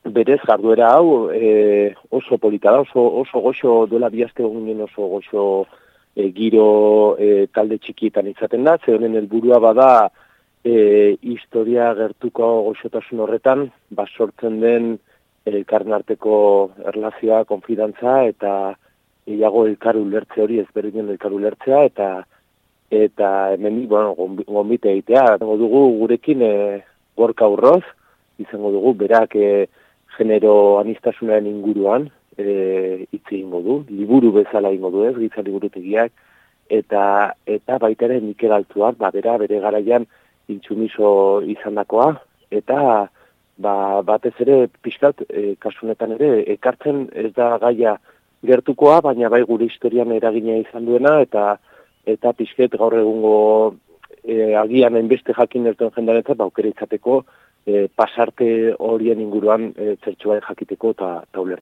berez jarduera hau oso polita da, oso goxo duela bihazte ginen oso goxo giro talde txikietan izaten da, ze honen helburua bada historia gertuko goxotasun horretan, sortzen den elkarren arteko erlazioa, konfidantza eta gehiago elkar ulertze hori ezberdinen elkar ulertzea eta hemen gonbite egitea. Dugu gurekin Gorka Urroz, izango dugu berak genero anistasunaren inguruan hitz egingo du, liburu bezala egingo du giza liburutegiak, eta baita ere Mikel Altuak, bere garaian intsumiso izandakoa, eta batez ere pixkat kasunetan ere ekartzen ez da gaia gertukoa, baina bai gure historian eragina izan duena, eta pixket gaur egungo agian hainbeste jakin ertuen jendarentzat, aukera izateko pasarte horien inguruan zertxoa jakiteko eta ulertzeko.